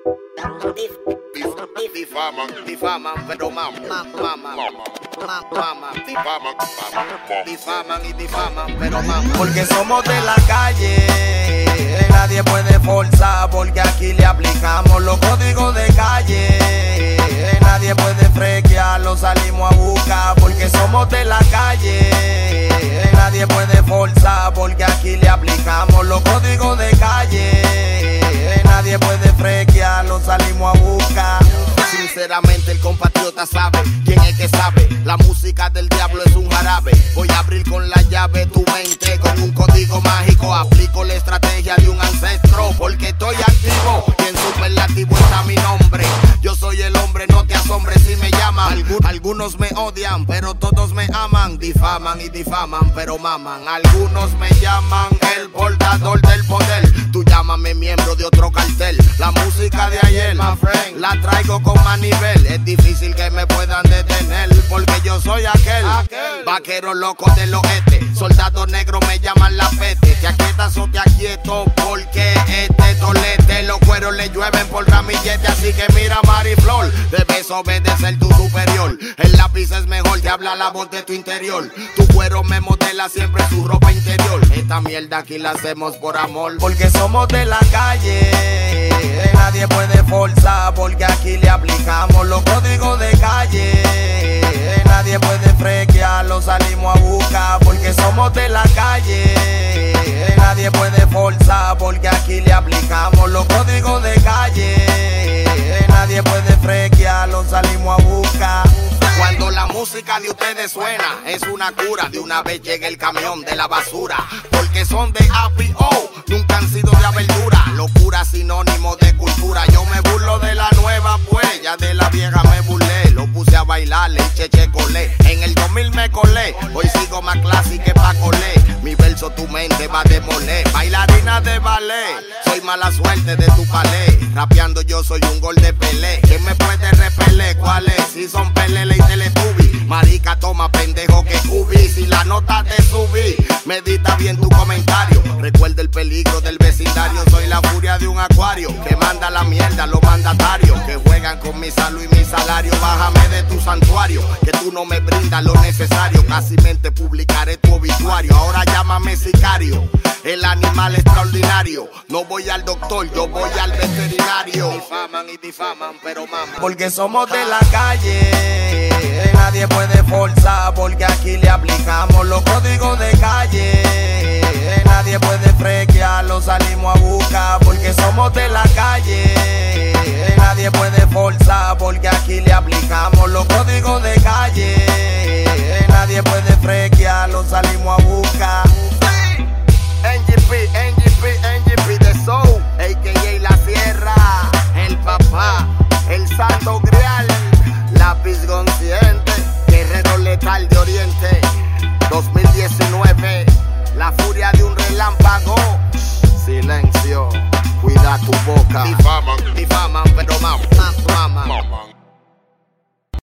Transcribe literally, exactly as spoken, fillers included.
Difaman, difaman, pero maman, maman, maman, difaman, difaman y difaman, pero maman. Porque somos de la calle, nadie puede forzar, porque aquí le aplicamos los códigos de calle. Nadie puede frequear, lo salimos a buscar, porque somos de la calle. Nadie puede forzar, porque aquí le aplicamos los códigos de calle. Nadie puede frequear, lo salimos a buscar. Sinceramente el compatriota sabe quién es que sabe. La música del diablo es un jarabe. Voy a abrir con la llave tu mente con un código mágico. Aplico la estrategia de un ancestro porque estoy activo y en superlativo está mi nombre. Yo soy el hombre, no te asombres si me llaman. Algun algunos me odian, pero todos me aman. Difaman y difaman, pero maman. Algunos me llaman el portador del poder. Tú llámame miembro de otro cartel. La música de ayer, my friend, la traigo con más nivel. Es difícil que me puedan detener porque yo soy aquel, aquel. Vaquero loco del oeste. Soldados negros me llaman la peste. Te aquietas o te aquieto porque este tolete. Los cueros le llueven por ramillete. Así que mira Mariflor, debes obedecer tu superior. El lápiz es mejor, te habla la voz de tu interior. Tu cuero me modela siempre su ropa interior. Esta mierda aquí la hacemos por amor. Porque somos de la calle, nadie puede forzar, porque aquí le aplicamos los códigos de calle. Nadie puede frequear, lo salimos a buscar, porque somos de la calle. Nadie puede forzar, porque aquí le aplicamos los códigos de calle. Nadie puede frequear, lo salimos a buscar. Cuando la música de ustedes suena, es una cura. De una vez llega el camión de la basura, porque son de A P O, nunca han sido de abertura. Locura sinónimo de cultura. Yo me burlo de la nueva, pues ya de la vieja me burlé. Lo puse a bailar, le cheche colé. En el dos mil me colé, hoy sigo más clásico que pa' colé. Mi verso tu mente va a demoler. Bailarina de ballet, soy mala suerte de tu palé. Rapeando yo soy un gol de Pelé. ¿Quién me puede repeler? ¿Cuál es? Si son Pelele y Teletubby. Marica, toma pendejo que cubi. Si la nota te subí, medita bien tu comentario. Recuerda el peligro del vecindario. Soy la furia de un acuario que manda la mierda los mandatarios que juegan con mi salud y mi salario. Bájame de tu santuario, que tú no me brindas lo necesario. Casi mente publicaré tu obituario. Ahora llámame sicario, el animal extraordinario. No voy al doctor, yo voy al veterinario. Difaman y difaman, pero maman. Porque somos de la calle, nadie puede forzar, porque aquí le aplicamos los códigos de calle. Nadie puede frequear, lo salimos a buscar, porque somos de la calle. Nadie puede forzar, porque aquí le aplicamos los códigos de calle. Nadie puede frequear, lo salimos a buscar. N G P, N G P, N G P de Soul, a k a La Sierra, el papá, el santo grial, lápiz consciente, guerrero letal de Oriente, dos mil diecinueve, la furia de un relámpago. Silencio, cuida tu boca. Difaman, difaman, pero maman, maman.